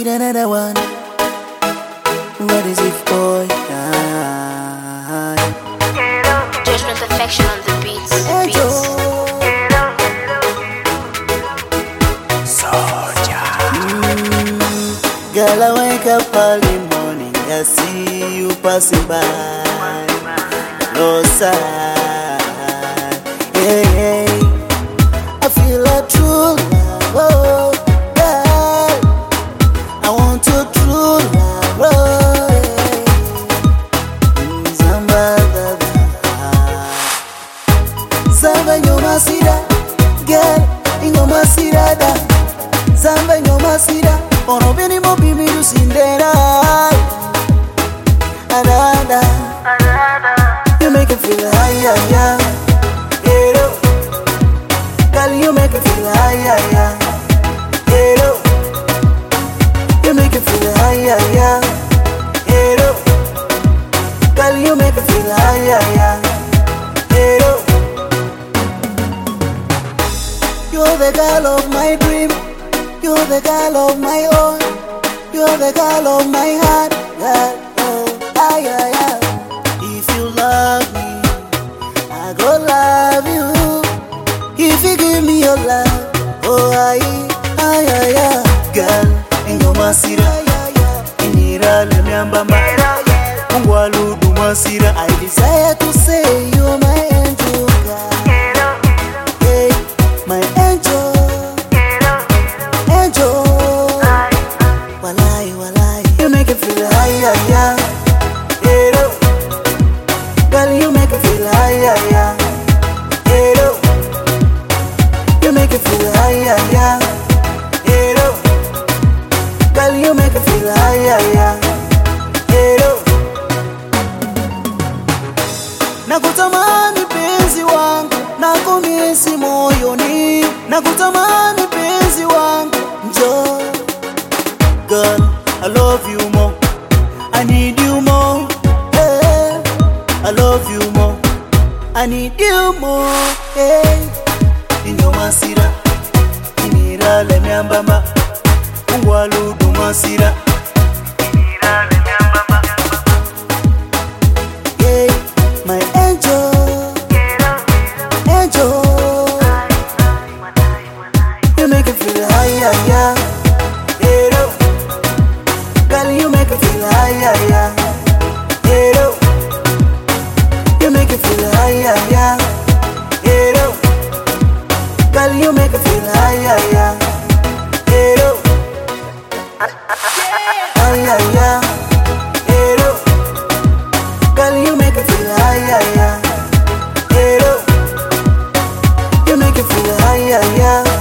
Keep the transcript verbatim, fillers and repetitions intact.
need another one. What is it, boy? Ah, Judgment Affection on the beats. hey, beats. Joe. Mm, girl, I wake up early morning, I see you passing by. No sign. Hey, hey. I feel a true love, oh, girl. I want to true love, oh, yeah. Mm, Zamba, da, da. Zamba nyoma sida, girl, ingoma sida da. Zamba nyoma sida, ono bini mo bimi du sindera. Ananda, you make it feel high, yeah, yeah. Yeah, girl, you make it feel high, yeah, yeah. Yeah, you make it feel high, yeah, yeah. Yeah, girl, you make it feel high, yeah, yeah. Yeah, you're the girl of my dream. You're the girl of my own. You're the girl of my heart. Girl, oh, ah, yeah, yeah. If you love me, I go love you. If you give me your love, oh, I, ah, yeah, yeah. Girl, ingoma sira, inira le miambamba. Ungwalu duma sira. I desire to say you're my angel, girl. Hey, my angel. Angel, walai, walai, you make it feel high, yeah, yeah. Yeah, girl, you make it feel high, yeah, yeah. Yeah, you make it feel high, yeah, yeah. Yeah, girl, you make it feel high, yeah, yeah. Yeah, nakutamani penzi wangu, nakumisi moyoni, nakutamani penzi wangu. Joe, girl, I love you more. I need you more. Hey, I love you more. I need you more. Hey, ingoma sira, inira le miambamba. Ungwalu duma sira, inira le miambamba. Hey, my angel, angel. You make it feel high, yeah, yeah. Yeah, girl, you make it feel high, yeah, yeah. Yeah, you make it feel high, yeah, yeah. Yeah, girl, you make it feel high, yeah, yeah. Yeah, high, yeah, yeah. Yeah, girl, you make it feel high, yeah, yeah. Yeah, you make it feel high, yeah, yeah.